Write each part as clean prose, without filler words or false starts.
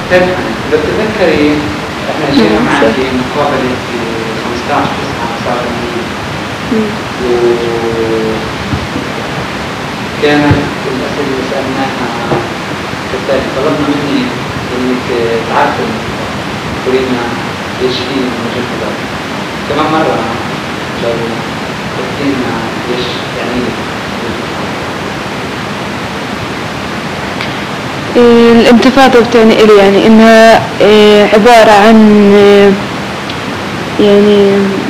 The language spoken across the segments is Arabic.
طيب لو تتذكري احنا جينا معك في مقابلة في 15/9 صار وكانت الأسئلة اللي سألناها كالتالي: طلبنا منك انك تعرفي تقولينا ايش هي المجهولات. كمان مرة لو قلتينا ايش يعني الانتفاضة بتعني إلي يعني إنها عبارة عن يعني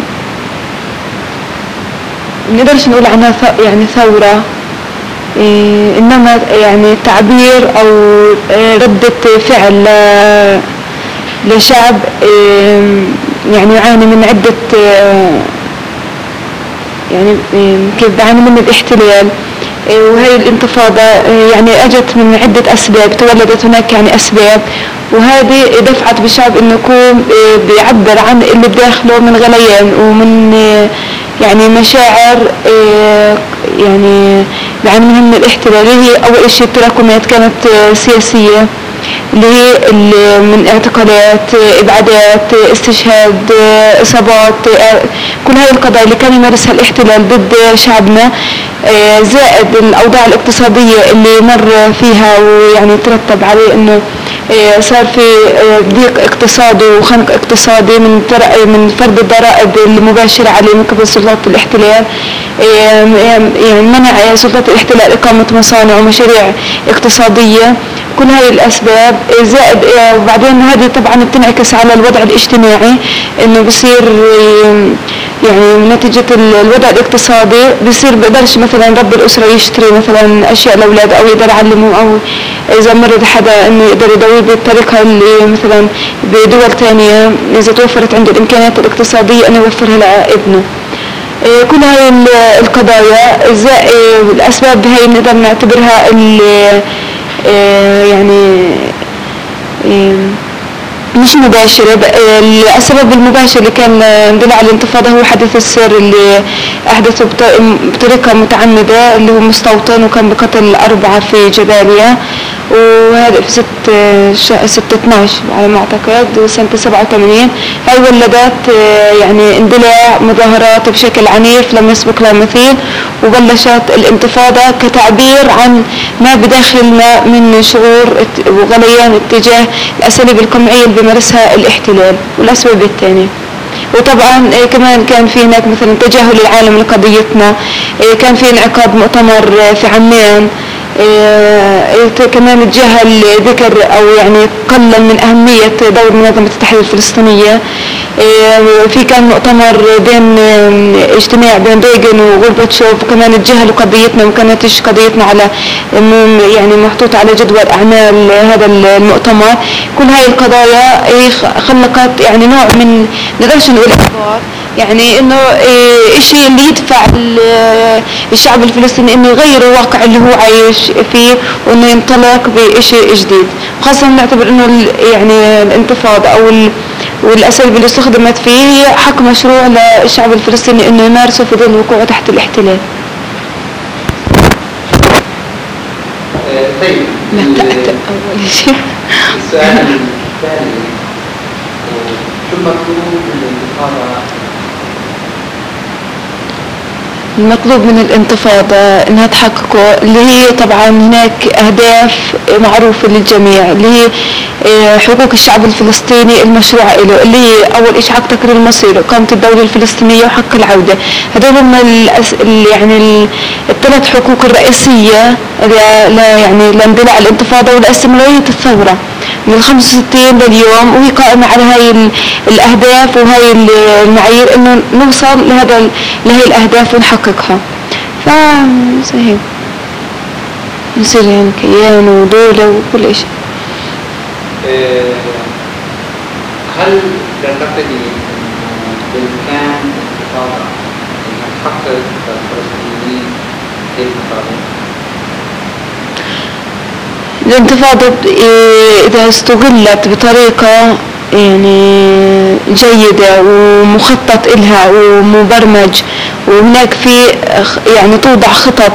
نقدرش نقول عنها يعني ثورة، إنما يعني تعبير أو ردة فعل لشعب يعني يعاني من عدة يعني كيف بيعاني من الاحتلال. وهي الانتفاضة يعني اجت من عدة اسباب، تولدت هناك يعني اسباب، وهذه دفعت بالشعب انه يكون بيعبر عن اللي بداخله من غليان ومن يعني مشاعر يعني بيعاني منها من الاحتلال. هي اول شيء التراكمات كانت سياسية اللي هي من اعتقالات، ابعادات، استشهاد، اصابات، كل هذه القضايا اللي كان يمارسها الاحتلال ضد شعبنا، زائد الاوضاع الاقتصادية اللي مر فيها ويعني ترتب عليه انه صار في ضيق اقتصادي وخنق اقتصادي من فرض الضرائب المباشرة عليه من قبل سلطات الاحتلال. يعني منع سلطات الاحتلال اقامة مصانع ومشاريع اقتصادية. كل هاي الأسباب زائد وبعدين هذه طبعا بتنعكس على الوضع الاجتماعي، إنه بصير يعني نتيجة الوضع الاقتصادي بصير بقدرش مثلا رب الأسرة يشتري مثلا أشياء لأولاده أو يقدر يعلمه، أو إذا مرض حدا إنه يقدر يداويه بالطريقة اللي مثلا بدول تانية إذا توفرت عنده الإمكانيات الاقتصادية إنه يوفرها لابنه. كل هاي القضايا الأسباب هاي نقدر نعتبرها يعني مش مباشرة. السبب المباشر اللي كان دل على الانتفاضة هو حدث السر اللي أحدثه بطريقة متعمدة، اللي هو مستوطن وكان بقتل 4 في جباليا، وهذا في 6/12 على ما أعتقد سنة 87. هاي ولدت يعني اندلاع مظاهرات بشكل عنيف لم يسبق له مثيل، وبلشت الانتفاضة كتعبير عن ما بداخلنا من شعور وغليان اتجاه الأساليب القمعية اللي بيمارسها الاحتلال والأسباب الثانية. وطبعا كمان كان في هناك مثلا تجاهل العالم لقضيتنا، كان في انعقاد مؤتمر في عمان، كمان تجاهل ذكر او يعني قلل من اهمية دور منظمة التحرير الفلسطينية. في كان مؤتمر بين اجتماع بين ريغن وغورباتشوف، وكمان تجاهلوا قضيتنا وما كانتش قضيتنا على يعني محطوطة على جدول اعمال هذا المؤتمر. كل هاي القضايا خلقت يعني نوع من نقدرش نقول احباط، يعني انه اشي اللي يدفع الشعب الفلسطيني انه يغير الواقع اللي هو عايش فيه وانه ينطلق بشيء جديد. خاصة نعتبر انه يعني الانتفاضة او والاساليب اللي استخدمت فيه هي حق مشروع للشعب الفلسطيني انه يمارسه في ظل وقوعه تحت الاحتلال. طيب اول شيء السؤال الثاني: شو المطلوب من الانتفاضة؟ المطلوب من الانتفاضة انها تحققه اللي هي طبعا هناك اهداف معروفة للجميع، اللي هي حقوق الشعب الفلسطيني المشروعة له، اللي هي اول شيء حق تقرير المصير، اقامة الدولة الفلسطينية، وحق العودة. هذول هم يعني الثلاث حقوق الرئيسية يعني لاندلاع الانتفاضة ولاستمرارية الثورة من 65 لليوم، وهي قائمة على هاي الأهداف وهاي المعايير إنه نوصل لهي الأهداف ونحققها. فسهل نصير يعني كيان ودولة وكل شيء. هل تعتقدي بإمكان الانتفاضة أن تحقق الفلسطينيين الانتفاضة؟ الانتفاضة إذا استغلت بطريقة يعني جيدة ومخطط إلها ومبرمج، وهناك في يعني توضع خطط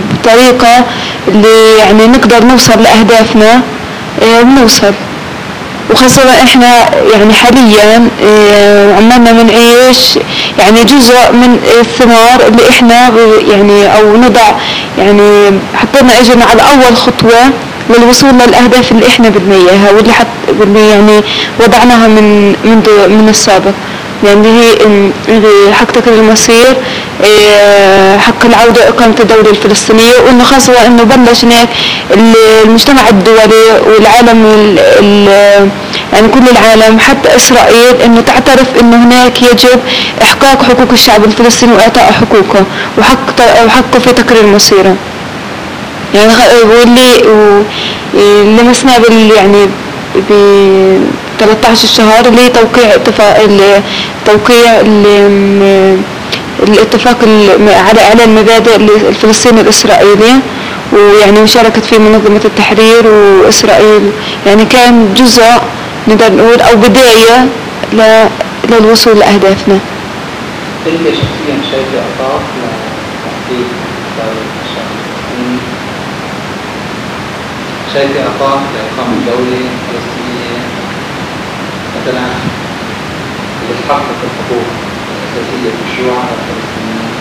بطريقة اللي يعني نقدر نوصل لأهدافنا، بنوصل. وخاصة احنا يعني حاليا عمالنا بنعيش يعني جزء من الثمار اللي احنا يعني او نضع يعني حطينا اجرنا على اول خطوة للوصول للاهداف اللي احنا بدنا اياها واللي يعني وضعناها من السابق. يعني هي حق تكرير المصير، حق العودة إقامة الدولة الفلسطينية، وإنه خاصة إنه بلش هناك المجتمع الدولي والعالم يعني كل العالم حتى إسرائيل إنه تعترف إنه هناك يجب إحقاق حقوق الشعب الفلسطيني وإعطاء حقوقه وحقه في تكرير مصيره. يعني واللي لمسناه يعني ب 13 الشهر اللي توقيع الاتفاق على المبادئ الفلسطيني الإسرائيلي، ويعني مشاركة فيه منظمة التحرير وإسرائيل، يعني كان جزء نقدر نقول أو بداية للوصول لأهدافنا. أنت شخصيا شايفة أهداف لتحقيق الشعب الفلسطيني؟ شايفة أهداف لإقامة دولة فلسطينية مثلا بتحقق الحقوق الأساسية في الشعوب الفلسطينية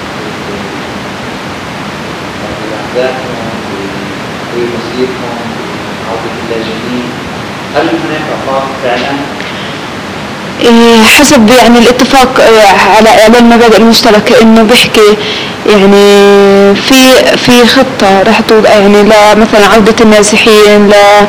بأهدافهم بتغيير مصيرهم بعودة اللاجئين؟ هل هناك أهداف فعلا؟ حسب يعني الاتفاق على المبادئ المشتركة انه بيحكي يعني في خطة رح تقول يعني مثلا عودة النازحين،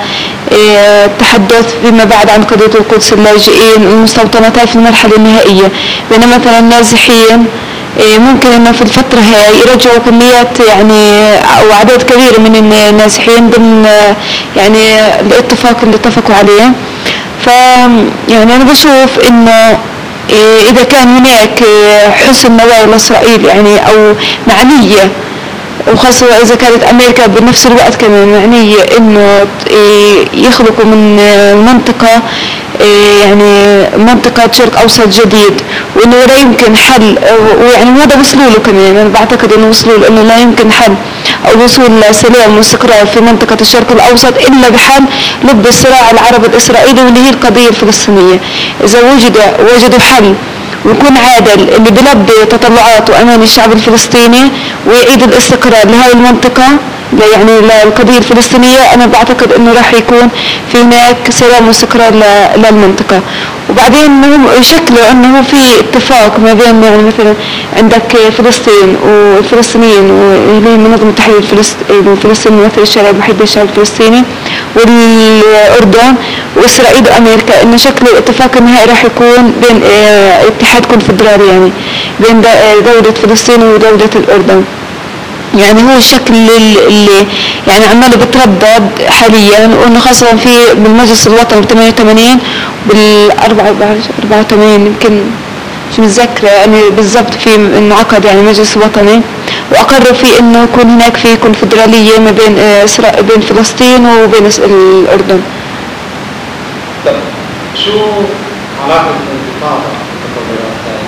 للتحدث فيما بعد عن قضية القدس، اللاجئين، المستوطنات في المرحلة النهائية. بينما مثلا النازحين ممكن انه في الفترة هاي يرجعوا كميات يعني او اعداد كبيرة من النازحين ضمن يعني الاتفاق اللي اتفقوا عليه. يعني أنا بشوف إنه إذا كان هناك حسن نوايا لإسرائيل يعني أو معنية، وخاصة إذا كانت أمريكا بنفس الوقت كمان معنية إنه يخلقوا من منطقة يعني منطقة شرق أوسط جديد، وإنه لا يمكن حل، ويعني هذا وصلوا له كمان. أنا بعتقد إنه وصلوا له إنه لا يمكن حل أو وصول لسلام واستقرار في منطقة الشرق الأوسط إلا بحل لب الصراع العربي الإسرائيلي واللي هي القضية الفلسطينية. إذا وجدوا حل ويكون عادل اللي بلبي تطلعات وأمان الشعب الفلسطيني ويعيد الاستقرار لهذه المنطقة يعني للقضية الفلسطينية، أنا بعتقد إنه راح يكون في هناك سلام واستقرار للمنطقة. وبعدين هم يشكلوا إنه في اتفاق ما بين يعني مثلا عندك فلسطين والفلسطينيين واللي هي منظمة التحرير الفلسطيني مثل الشارع الوحيد للشعب الفلسطيني والأردن وإسرائيل وأمريكا، إنه شكل الاتفاق النهائي راح يكون بين اتحاد كونفدرالي يعني بين دولة فلسطين ودولة الأردن. يعني هو الشكل اللي يعني عماله بتردد حاليا، وانه خاصة في بالمجلس الوطني ب 88 بال 84 يمكن مش متذكرة يعني بالضبط في انعقد يعني مجلس وطني واقروا فيه انه يكون هناك في كونفدرالية ما بين فلسطين وبين الأردن. طب شو علاقة الانتفاضة بالتطورات هاي؟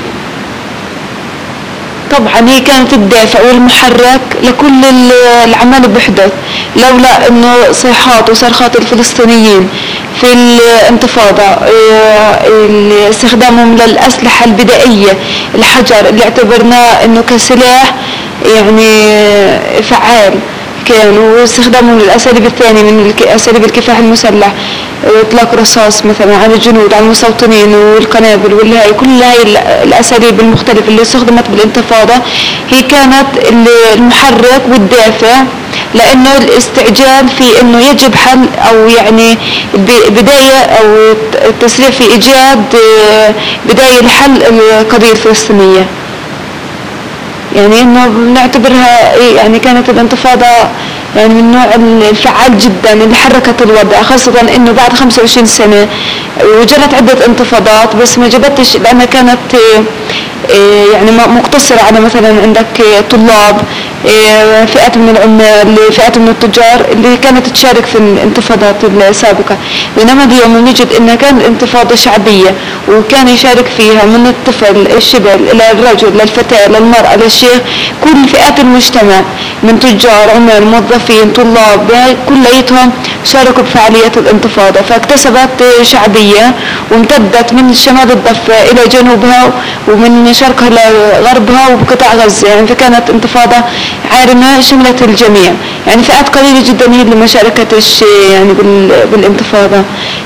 طبعا هي كانت الدافع والمحرك لكل العمل بحدث، لولا انه صيحات وصرخات الفلسطينيين في الانتفاضة استخدامهم للأسلحة البدائية، الحجر اللي اعتبرناه انه كسلاح يعني فعال كان، واستخدامهم للأساليب الثانية من أساليب الكفاح المسلح، اطلاق رصاص مثلا على الجنود على المستوطنين والقنابل والهاي كل هاي الأساليب المختلفة اللي استخدمت بالانتفاضة هي كانت المحرك والدافع، لأنه الاستعجال في أنه يجب حل أو يعني بداية أو التسريع في إيجاد بداية لحل القضية الفلسطينية. يعني انه بنعتبرها يعني كانت الانتفاضة يعني من النوع الفعال جدا اللي حركت الوضع، خاصة انه بعد 25 سنة وجرت عدة انتفاضات بس ما جبتش، لانها كانت يعني مقتصرة على مثلا عندك طلاب فئات من العمال، فئات من التجار اللي كانت تشارك في الانتفاضات السابقة. بينما اليوم نجد انها كانت انتفاضة شعبية وكان يشارك فيها من الطفل الشبل الى الرجل للفتاة للمرأة للشيخ، كل فئات المجتمع من تجار عمال موظفين طلاب كليتهم شاركوا بفعالية الانتفاضة، فاكتسبت شعبية وامتدت من شمال الضفة الى جنوبها ومن شرقها لغربها وبقطاع غزة. يعني فكانت انتفاضة عارمة شملت الجميع، يعني فئات قليلة جدا هي اللي ما شاركتش يعني بالانتفاضة.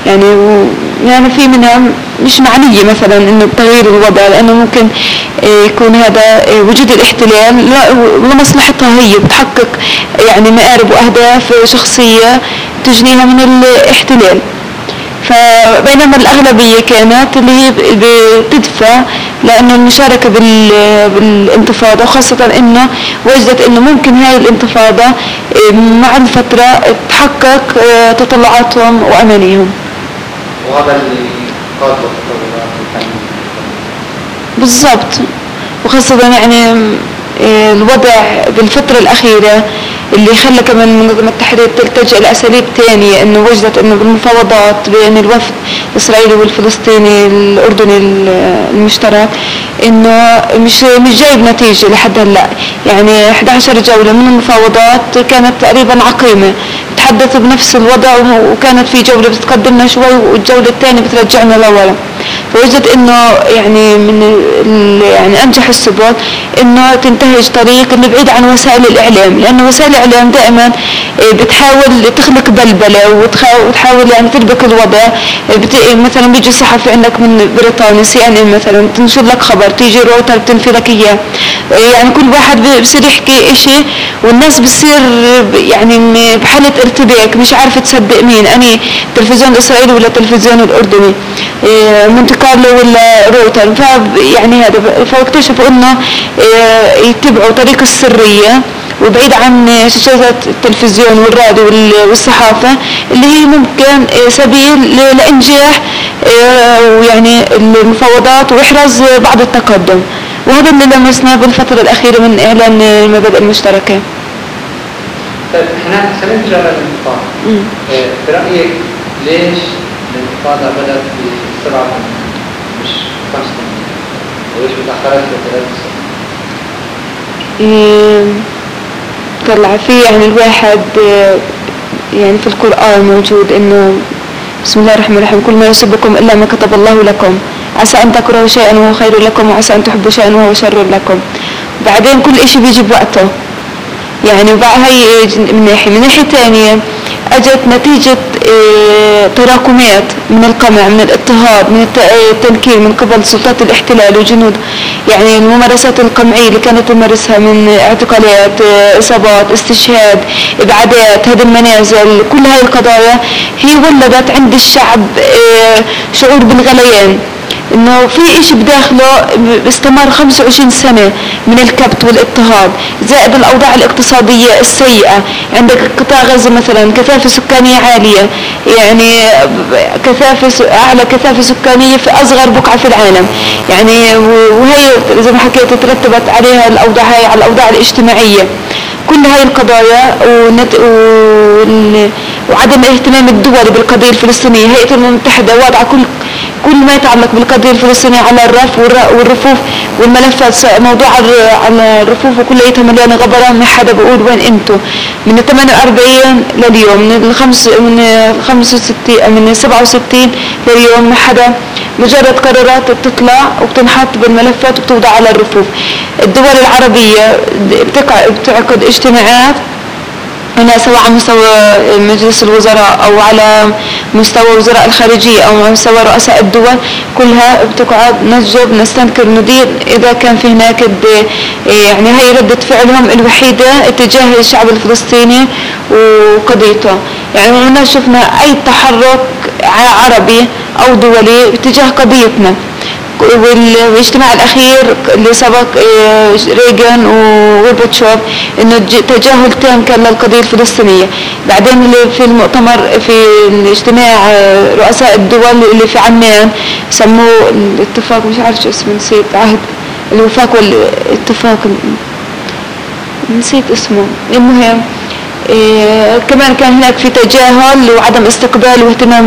يعني في منها مش معنية مثلا انه بتغيير الوضع، لانه ممكن يكون هذا وجود الاحتلال لمصلحتها هي، بتحقق يعني مآرب واهداف شخصية تجنيها من الاحتلال. فبينما الأغلبية كانت اللي هي بتدفع لأنه المشاركة بالانتفاضة، وخاصة إنه وجدت إنه ممكن هاي الانتفاضة مع الفترة تحقق تطلعاتهم وأمانيهم. وهذا اللي قاد التطورات بالضبط، وخاصة يعني الوضع بالفترة الأخيرة اللي خلى كمان منظمة التحرير تلتجئ لأساليب تانية، إنه وجدت إنه بالمفاوضات بين الوفد الإسرائيلي والفلسطيني الأردني المشترك إنه مش جايب نتيجة لحد هلا. يعني 11 جولة من المفاوضات كانت تقريبا عقيمة، تحدثوا بنفس الوضع، وكانت في جولة بتقدمنا شوي والجولة الثانية بترجعنا لورا. فوجد انه يعني من يعني انجح السبل انه تنتهج طريق اللي بعيد عن وسائل الاعلام، لانه وسائل الاعلام دائما بتحاول تخلق بلبله وتحاول يعني تربك الوضع. مثلا بيجي صحفي عندك من بريطانيا CNN مثلا تنشر لك خبر، تيجي رويتر تنفي لك اياه. يعني كل واحد بصير يحكي اشي والناس بتصير يعني بحالة ارتباك، مش عارفة تصدق مين، اني التلفزيون الاسرائيلي ولا التلفزيون الاردني، مونتي كارلو ولا رويتر. يعني هذا فاكتشفوا انه يتبعوا طريق السرية وبعيد عن شاشات التلفزيون والراديو والصحافة اللي هي ممكن سبيل لإنجاح ويعني المفاوضات وإحراز بعض التقدم. وهذا اللي لمسناه بالفترة الأخيرة من إعلان المبادئ المشتركة. طيب احنا سنرجع للانتفاضة. برأيك ليش الانتفاضة بدأت في 7 مش 5 وليش متأخرت في 3 سنين؟ طلع فيه يعني الواحد يعني في القرآن موجود إنه بسم الله الرحمن الرحيم كل ما يصيبكم إلا ما كتب الله لكم، عسى أن تكرهوا شيئا وهو خير لكم وعسى أن تحبوا شيئا وهو شر لكم. بعدين كل إشي بيجي بوقته. يعني هي من ناحية تانية أجت نتيجة تراكمات من القمع، من الاضطهاد، من التنكيل من قبل سلطات الاحتلال وجنود. يعني الممارسات القمعية اللي كانت تمارسها من اعتقالات، إصابات، استشهاد، إبعادات، هدم منازل، كل هاي القضايا هي ولدت عند الشعب شعور بالغليان، انه في اشي بداخله باستمر 25 سنة من الكبت والاضطهاد، زائد الاوضاع الاقتصادية السيئة. عندك قطاع غزة مثلا كثافة سكانية عالية، يعني اعلى كثافة سكانية في اصغر بقعة في العالم. يعني وهي زي ما حكيت ترتبت عليها الاوضاع هاي على الاوضاع الاجتماعية. كل هاي القضايا وعدم الاهتمام الدولي بالقضية الفلسطينية. هيئة الأمم المتحدة واضعة كل ما يتعلق بالقضية الفلسطينية على الرف والرفوف والملفات، موضوع على الرفوف وكليتها مليانة غبرة، ما حدا بيقول وين انتو. من 48 لليوم، من 65 من 67 لليوم ما حدا، مجرد قرارات بتطلع وبتنحط بالملفات وبتوضع على الرفوف. الدول العربية بتعقد اجتماعات هنا سواء على مستوى مجلس الوزراء أو على مستوى وزراء الخارجية أو على مستوى رؤساء الدول، كلها بتقعد نسجب نستنكر ندير إذا كان في هناك يعني هي ردة فعلهم الوحيدة اتجاه الشعب الفلسطيني وقضيته. يعني ما شفنا أي تحرك عربي أو دولي باتجاه قضيتنا. والاجتماع الأخير اللي سبق ريغان وغورباتشوف إنه تجاهل تام كان للقضية الفلسطينية. بعدين اللي في المؤتمر في الاجتماع رؤساء الدول اللي في عمان سموه الاتفاق، مش عارف شو اسمه، نسيت، عهد الوفاق والاتفاق نسيت اسمه. المهم كمان كان هناك في تجاهل وعدم استقبال واهتمام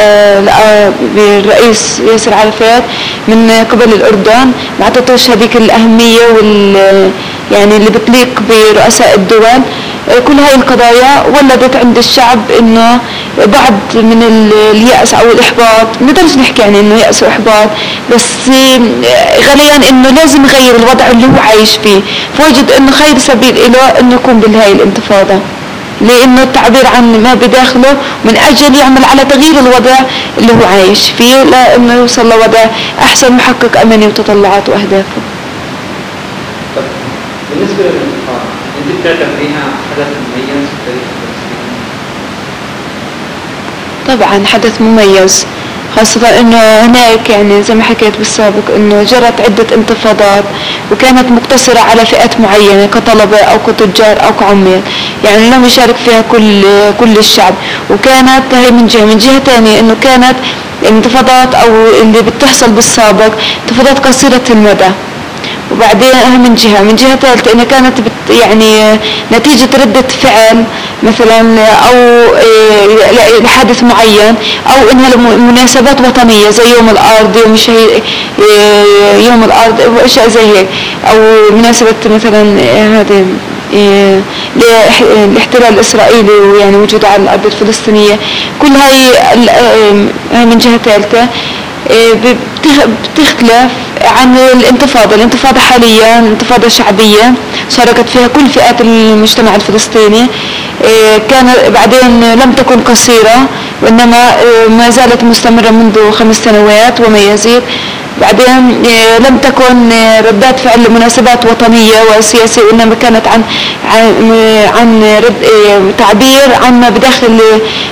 بالرئيس ياسر عرفات من قبل الأردن، ما أعطتوش هذيك الأهمية يعني اللي بتليق برؤساء الدول. كل هاي القضايا ولدت عند الشعب انه بعد من اليأس او الاحباط، نقدرش نحكي يعني انه يأس واحباط، بس غاليا انه لازم يغير الوضع اللي هو عايش فيه، فوجد انه خير سبيل له انه يقوم بهاي الانتفاضة، لانه التعبير عن ما بداخله من اجل يعمل على تغيير الوضع اللي هو عايش فيه لانه يوصل لوضع احسن محقق امني وتطلعات واهدافه. بالنسبة للانتفاضة انت بتعتبريها حدث مميز في تاريخ فلسطين؟ طبعا حدث مميز، خاصة انه هناك يعني زي ما حكيت بالسابق انه جرت عدة انتفاضات وكانت مقتصرة على فئات معينة كطلبة او كتجار او كعمال، يعني لم يشارك فيها كل الشعب. وكانت هي من جهة تانية انه كانت الانتفاضات او اللي بتحصل بالسابق انتفاضات قصيرة المدى. وبعدين من جهة ثالثة انها كانت يعني نتيجة ردة فعل مثلا او لحادث معين او انها مناسبات وطنية زي يوم الارض، يوم الارض واشياء زي هيك، او مناسبة مثلا هذه الاحتلال الاسرائيلي ويعني وجوده على الارض الفلسطينية. كل هاي من جهة ثالثة بتختلف عن الانتفاضة حاليا انتفاضة شعبية شاركت فيها كل فئات المجتمع الفلسطيني، كان بعدين لم تكن قصيرة وإنما ما زالت مستمرة منذ 5 سنوات وما يزيد. بعدين لم تكن ردات فعل لمناسبات وطنية وسياسية، وإنما كانت عن تعبير عن ما بداخل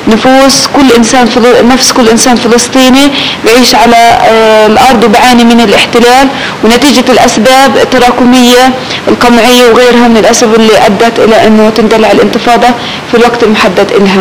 نفس كل إنسان فلسطيني بيعيش على الأرض وبعاني من الاحتلال، ونتيجة الأسباب التراكمية القمعية وغيرها من الأسباب اللي أدت إلى أنه تندلع الانتفاضة في الوقت المحدد إلها.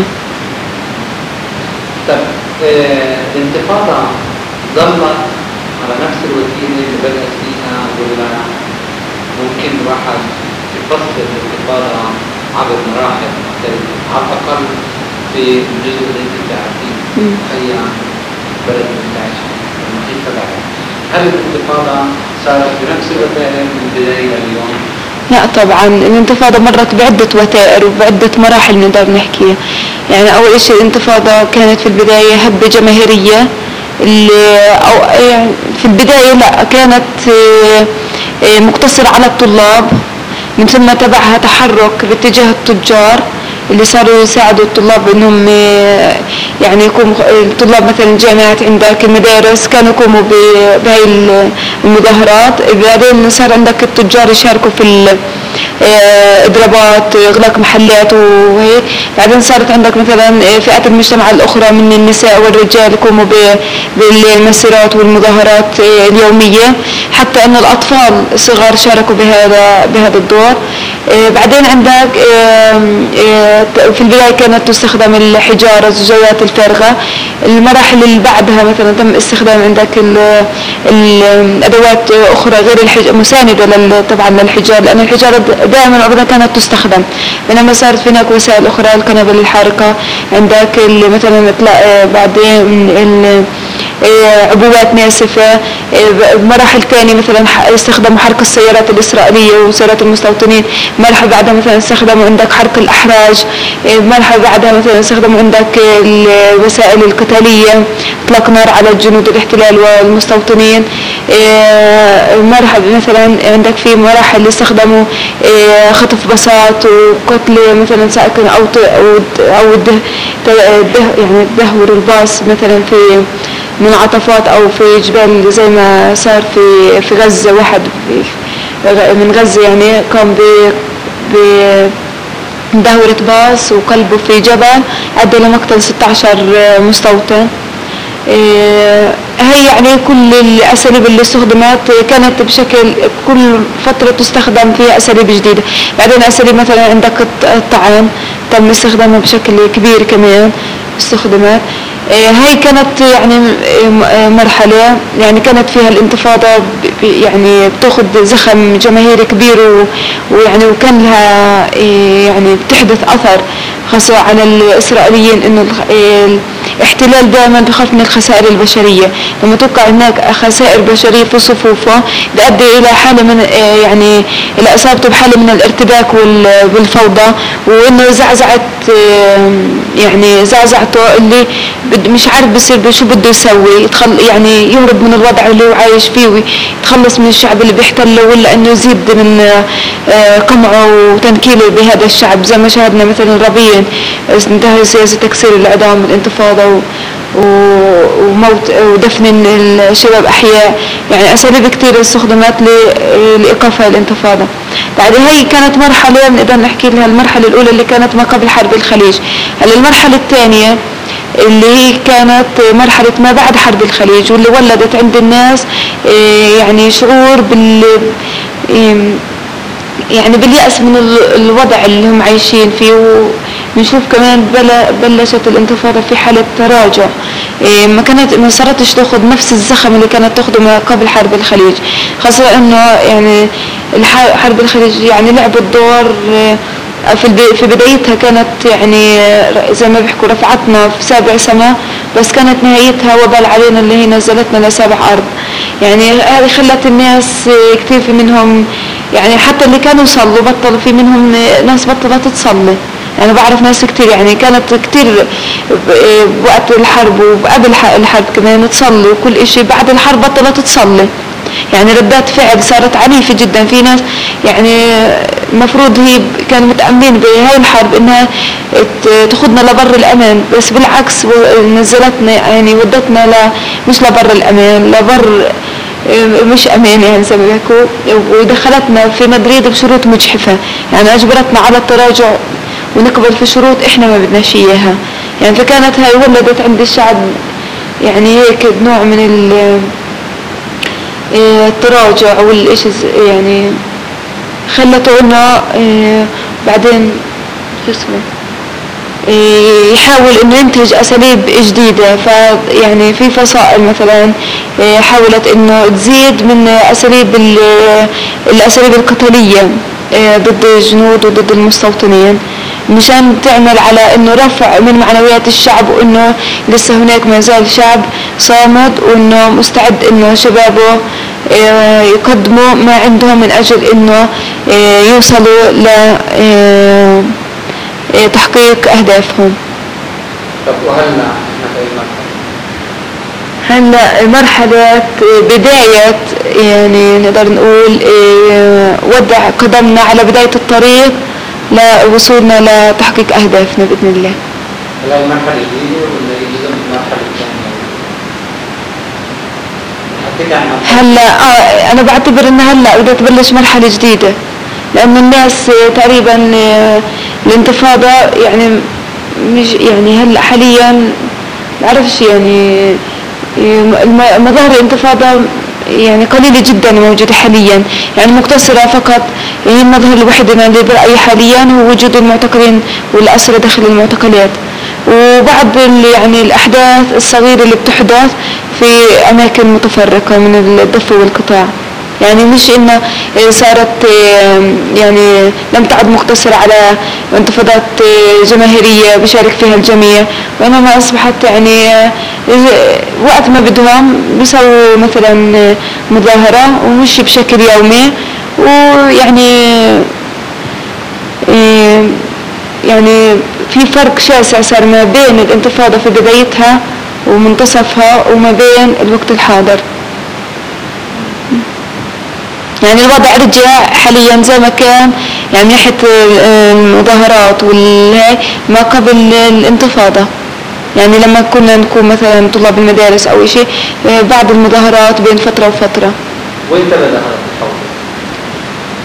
طيب الانتفاضة ظلت على نفس الوتيرة اللي بدأت فيها، ولا ممكن الواحد يفصل الانتفاضة عبر مراحل مختلفة على الأقل في الجزء اللي انت بتعرفيه هي بلد منتعش المحيط تبعها؟ هل الانتفاضة صارت بنفس الوتائر من البداية لليوم؟ لا طبعا، الانتفاضة مرت بعدة وتائر وبعدة مراحل نقدر نحكيها. يعني أول شيء الانتفاضة كانت في البداية هبة جماهيرية، أو يعني في البداية لا كانت مقتصرة على الطلاب، من ثم تبعها تحرك باتجاه التجار اللي صاروا يساعدوا الطلاب انهم يعني يقوموا الطلاب مثلا الجامعات عندك المدارس كانوا يقوموا بهاي المظاهرات. بعدين صار عندك التجار يشاركوا في اضرابات اغلاق محلات وهيك. بعدين صارت عندك مثلا فئات المجتمع الاخرى من النساء والرجال يقوموا بالمسيرات والمظاهرات اليومية، حتى ان الاطفال الصغار شاركوا بهذا الدور. بعدين عندك في البداية كانت تستخدم الحجارة الزجاجات الفارغة. المراحل اللي بعدها مثلا تم استخدام عندك الأدوات أخرى غير مساندة طبعا للحجار، لأن الحجارة دائما أبدا كانت تستخدم، بينما صارت هناك وسائل أخرى القنابل الحارقة عندك مثلا بعدين عبوات ناسفة. مراحل ثانية مثلا استخدموا حرق السيارات الإسرائيلية وسيارات المستوطنين. مرحلة بعدها مثلا استخدموا عندك حرق الأحراج. مرحلة بعدها مثلا استخدموا عندك الوسائل القتالية، اطلاق نار على جنود الاحتلال والمستوطنين. مرحلة مثلا عندك في مراحل استخدموا خطف بساط وقتل مثلا ساكن او يعني تدهور الباص مثلا في منعطفات او في جبال، زي ما صار في غزة. واحد من غزة يعني قام بدهورة باص وقلبه في جبل، ادى لمقتل 16 مستوطن. هي يعني كل الأساليب اللي استخدمت كانت بشكل كل فترة تستخدم فيها أساليب جديدة. بعدين أساليب مثلا عندك الطعن تم استخدامها بشكل كبير كمان استخدمت. هاي كانت يعني مرحلة يعني كانت فيها الانتفاضة يعني بتاخذ زخم جماهيري كبير ويعني وكان لها يعني بتحدث أثر خاصة على الإسرائيليين إنه الاحتلال دائما بخاف من الخسائر البشرية. لما توقع هناك خسائر بشرية في صفوفه بيؤدي إلى حالة من يعني إلى إصابته بحالة من الارتباك والفوضى وإنه زعزعت يعني زعزعته اللي مش عارف بصير شو بده يسوي يعني يهرب من الوضع اللي هو عايش فيه ويتخلص من الشعب اللي بيحتله ولا إنه يزيد من قمعه وتنكيله بهذا الشعب زي ما شاهدنا مثلا ربيع انتهى سياسة تكسير الإعدام والانتفاضة وموت ودفن الشباب أحياء. يعني أساليب كتير استخدمت لإيقاف الانتفاضة. بعد هي كانت مرحلة بنقدر نحكي لها المرحلة الأولى اللي كانت ما قبل حرب الخليج. هلا المرحلة الثانية اللي هي كانت مرحلة ما بعد حرب الخليج واللي ولدت عند الناس يعني شعور يعني باليأس من الوضع اللي هم عايشين فيه. ونشوف كمان بلشت الانتفاضة في حالة تراجع ما صارتش تاخذ نفس الزخم اللي كانت تاخده ما قبل حرب الخليج. خاصة انه يعني حرب الخليج يعني لعبت دور في بدايتها كانت يعني زي ما بيحكوا رفعتنا في 7 سماء بس كانت نهايتها وبال علينا اللي هي نزلتنا ل7 أرض. يعني هذه خلت الناس كتير في منهم يعني حتى اللي كانوا يصلوا بطلوا في منهم ناس بطلت تصلي. أنا بعرف ناس كتير يعني كانت كتير بوقت الحرب وقبل الحرب كمان تصلي وكل إشي بعد الحرب بطلت تصلي. يعني ردات فعل صارت عنيفة جدا. في ناس يعني المفروض هي كانوا متأمنين بهاي الحرب إنها تاخذنا لبر الأمان بس بالعكس نزلتنا يعني ودتنا مش لبر الأمان لبر مش أمان يعني زي ما بيحكوا ودخلتنا في مدريد بشروط مجحفة. يعني أجبرتنا على التراجع ونقبل في شروط إحنا ما بدناش إياها. يعني فكانت هاي ولدت عند الشعب يعني هيك نوع من التراجع والإيش يعني خلته إنه بعدين شو اسمه يحاول إنه ينتج أساليب جديدة. فيعني في فصائل مثلا حاولت إنه تزيد من الأساليب القتالية ضد الجنود وضد المستوطنين مشان تعمل على إنه رفع من معنويات الشعب وإنه لسه هناك ما زال شعب صامد وإنه مستعد إنه شبابه يقدموا ما عندهم من أجل إنه يوصلوا لتحقيق أهدافهم. طب وهلا هلا مرحلة بداية يعني نقدر نقول وضع قدمنا على بداية الطريق لوصولنا لتحقيق أهدافنا بإذن الله. هلا المرحلة الجديدة ولا جزء من المرحلة الثانية؟ هلا أنا بعتبر إن هلا بدها تبلش مرحلة جديدة لأن الناس تقريبا الانتفاضة يعني مش يعني هلا حاليا بعرفش يعني مظاهر الانتفاضة يعني قليلة جدا موجودة حاليا. يعني مقتصرة فقط هي المظهر الوحيد اللي برأيي حاليا هو وجود المعتقلين والأسرى داخل المعتقلات وبعض يعني الأحداث الصغيرة اللي بتحدث في أماكن متفرقة من الضفة والقطاع. يعني مش إنه صارت يعني لم تعد مقتصرة على انتفاضات جماهيرية بيشارك فيها الجميع وإنما أصبحت يعني وقت ما بدهم بيسووا مثلا مظاهرة ومش بشكل يومي. ويعني يعني في فرق شاسع صار ما بين الانتفاضة في بدايتها ومنتصفها وما بين الوقت الحاضر. يعني الوضع رجع حاليا زي ما كان يعني من ناحية المظاهرات والهي ما قبل الانتفاضة. يعني لما كنا نكون مثلا طلاب المدارس أو شيء بعض المظاهرات بين فترة وفترة. وين بدأ هذا التحول؟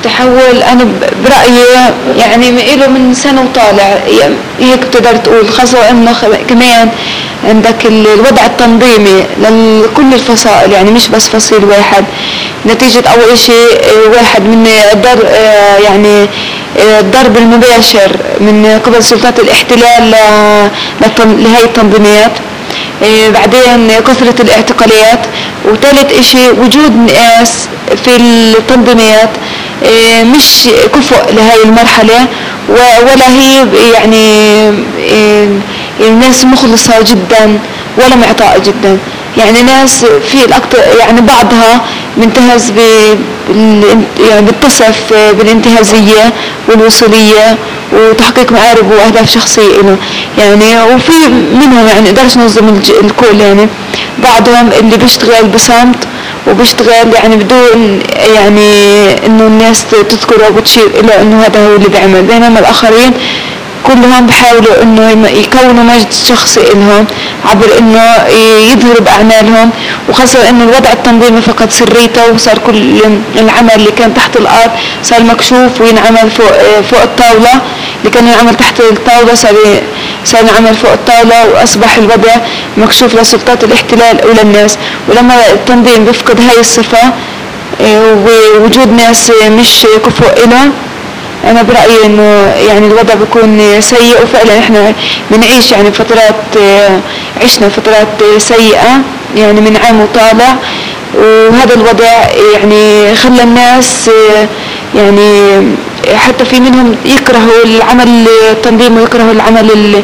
تحول أنا برأيي يعني له من سنة وطالع هيك بتقدر تقول، خاصة إنه كمان عندك الوضع التنظيمي لكل الفصائل، يعني مش بس فصيل واحد، نتيجة أول شيء واحد من يعني الضرب المباشر من قبل سلطات الاحتلال لهي التنظيمات، بعدين كثرة الاعتقالات، وثالث اشي وجود ناس في التنظيمات مش كفؤ لهي المرحلة، ولا هي يعني الناس مخلصة جدا ولا معطاءة جدا، يعني ناس في الأكثر يعني بعضها منتهز يعني بتصف بالانتهازية والوصولية وتحقيق مآرب وأهداف شخصية له، يعني وفي منهم يعني نقدرش ننظم الكل، يعني بعضهم اللي بيشتغل بصمت وبيشتغل يعني بدون يعني انه الناس تذكره وتشير الى انه هذا هو اللي بيعمل، بينما الاخرين كلهم بحاولوا انه يكونوا مجد شخصي لهم عبر انه يظهروا باعمالهم، وخاصة انه الوضع التنظيمي فقد سريته، وصار كل العمل اللي كان تحت الارض صار مكشوف وينعمل فوق الطاولة، اللي كان ينعمل تحت الطاولة صار ينعمل فوق الطاولة، واصبح الوضع مكشوف لسلطات الاحتلال وللناس. ولما التنظيم بيفقد هاي الصفة ووجود ناس مش كفؤ له، أنا برأيي إنه يعني الوضع بيكون سيء، وفعلا إحنا بنعيش يعني عشنا فترات سيئة يعني من عام وطالع، وهذا الوضع يعني خلى الناس يعني حتى في منهم يكرهوا العمل التنظيمي ويكرهوا العمل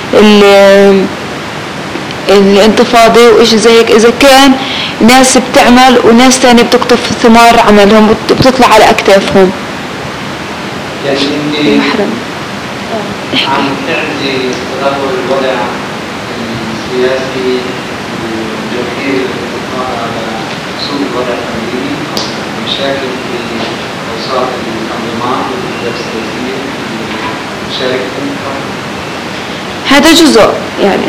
الانتفاضي وإيش زي هيك، إذا كان ناس بتعمل وناس تانية بتقطف ثمار عملهم بتطلع على أكتافهم. يعني انت عم تعزي تدهور الوضع السياسي والجماهيري الاطلاق على سوء الوضع التنظيمي او مشاكل في اوساط التنظيمات والاحزاب السياسيه مشاركتهم؟ هذا جزء يعني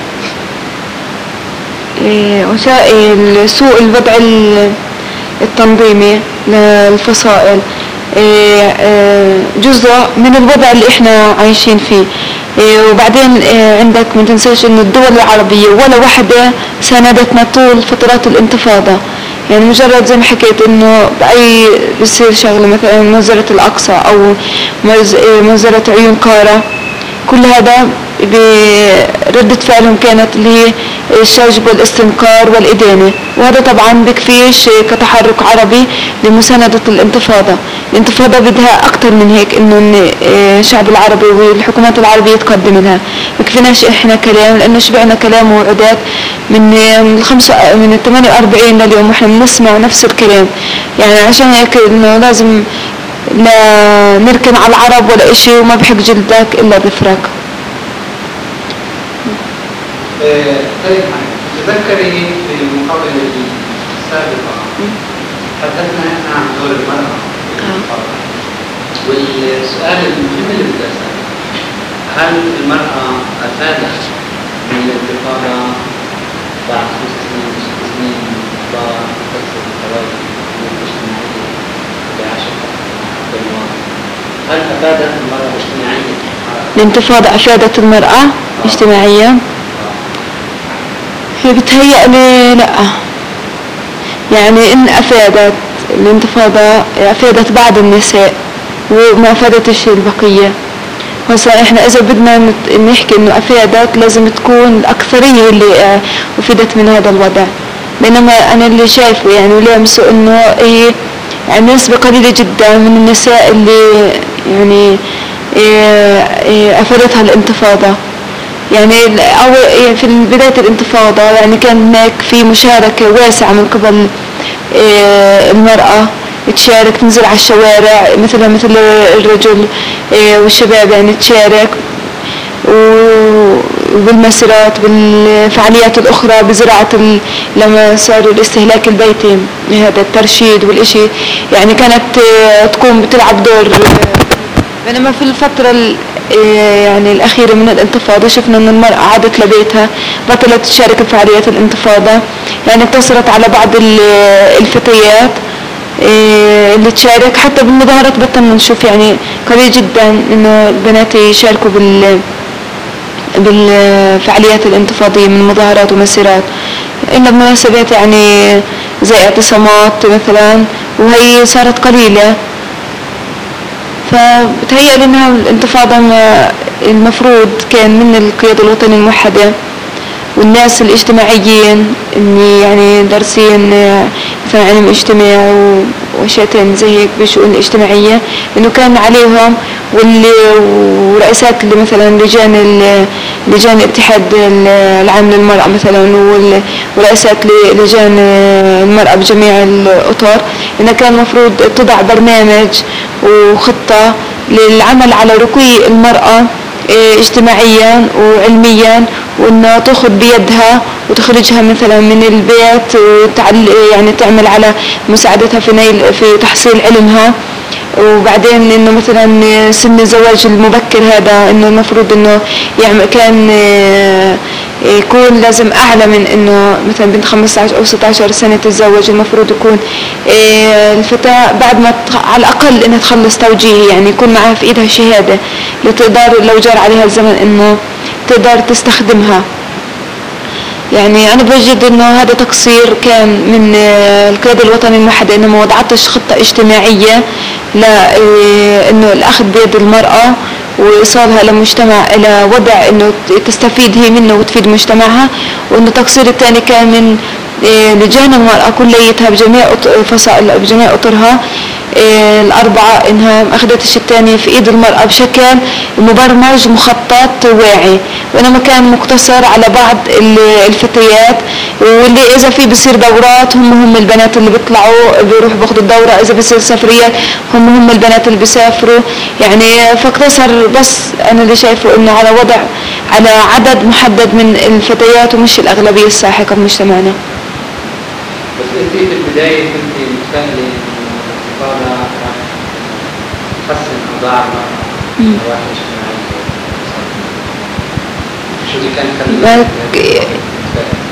وسائل سوء الوضع التنظيمي للفصائل جزء من الوضع اللي احنا عايشين فيه. وبعدين عندك ما تنساش ان الدول العربية ولا واحدة ساندتنا طول فترات الانتفاضة، يعني مجرد زي ما حكيت انه بأي بصير شغلة مثلا منظرة الأقصى او منظرة عيون قارة، كل هذا بردة فعلهم كانت اللي هي الشجب والاستنكار والإدانة، وهذا طبعا بكفيش كتحرك عربي لمساندة الانتفاضة. الانتفاضة بدها أكتر من هيك إنه الشعب العربي والحكومات العربية يتقدم لها، بكفيناش إحنا كلام، لأنه شبعنا كلام ووعودات من 48 لليوم وإحنا بنسمع نفس الكلام، يعني عشان هيك إنه لازم لا نركن على العرب ولا إشي، وما بحق جلدك إلا بفرق. طيب تذكري في المقابلة السابقة تحدثنا احنا عن دور المرأة والسؤال المهم اللي بدي أسأله، هل المرأة أفادت من الانتفاضة بعد 5 سنين 6 سنين إصدار قصة القضايا الاجتماعية اللي عاشتها بالماضي؟ هل أفادت المرأة اجتماعيا؟ الانتفاضة أفادت المرأة اجتماعيا؟ هي بتهيألي لا، يعني إن أفادت الانتفاضة أفادت بعض النساء وما أفادتش البقية، خاصة إحنا إذا بدنا نحكي إنه أفادت لازم تكون الأكثرية اللي أفادت من هذا الوضع، بينما أنا اللي شايفه يعني ولامسه إنه هي يعني نسبة قليلة جدا من النساء اللي يعني أفادتها الانتفاضة. يعني في بداية الانتفاضة يعني كان هناك في مشاركة واسعة من قبل المرأة، تشارك تنزل على الشوارع مثل الرجل والشباب، يعني تشارك وبالمسيرات بالفعاليات الأخرى بزراعة لما صار الاستهلاك البيتي هذا الترشيد والإشي، يعني كانت تقوم بتلعب دور. بينما في الفترة يعني الأخيرة من الانتفاضة شفنا أن المرأة عادت لبيتها، بطلت تشارك في فعاليات الانتفاضة، يعني اقتصرت على بعض الفتيات اللي تشارك. حتى بالمظاهرات بطلنا نشوف يعني قليل جدا انه البنات يشاركوا بالفعاليات الانتفاضية من مظاهرات ومسيرات، إلا بمناسبات يعني زي اعتصامات مثلا، وهي صارت قليلة. فبتهيأ لي انها الانتفاضة المفروض كان من القيادة الوطنية الموحدة والناس الاجتماعيين اللي يعني دارسين مثلا علم اجتماع واشياء تانية زي هيك بالشؤون الاجتماعية، انه كان عليهم ورئيسات اللي مثلا لجان الاتحاد العام للمرأة مثلا، ورئيسات لجان المرأة بجميع الأطر، انه كان المفروض تضع برنامج وخطة للعمل على رقي المرأة اجتماعيا وعلميا، وانه تاخذ بيدها وتخرجها مثلا من البيت يعني تعمل على مساعدتها في تحصيل علمها. وبعدين انه مثلا سن الزواج المبكر هذا انه المفروض انه يعني كان يكون لازم اعلى من انه مثلا بنت 15 او 16 سنة تتزوج. المفروض يكون الفتاة بعد ما على الاقل انها تخلص توجيهي يعني يكون معها في ايدها شهادة لتقدر لو جار عليها الزمن انه تقدر تستخدمها. يعني أنا بوجد إنه هذا تقصير كان من القيادة الوطنية الموحدة، إنه ما وضعتش خطة اجتماعية لإنه الأخذ بيد المرأة وإيصالها لمجتمع إلى وضع إنه تستفيد هي منه وتفيد مجتمعها. وإنه التقصير الثاني كان من لجان المرأة كليتها بجميع فصائل بجميع أطرها الأربعة، إنها ما أخذتش الثاني في إيد المرأة بشكل مبرمج مخطط واعي، وإنما كان مقتصر على بعض الفتيات، واللي إذا في بصير دورات هم البنات اللي بيطلعوا بيروحوا باخذوا الدورة، إذا بصير سفريات هم البنات اللي بيسافروا يعني. فاقتصر بس أنا اللي شايفه إنه على عدد محدد من الفتيات ومش الأغلبية الساحقة بمجتمعنا. بس انت في البداية كنت متفائلة الانتفاضة راح تحسن أوضاع النواحي الاجتماعية، شو اللي كان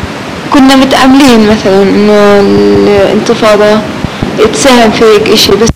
كنا متأملين مثلا إنه الانتفاضة تساهم في هيك إشي، بس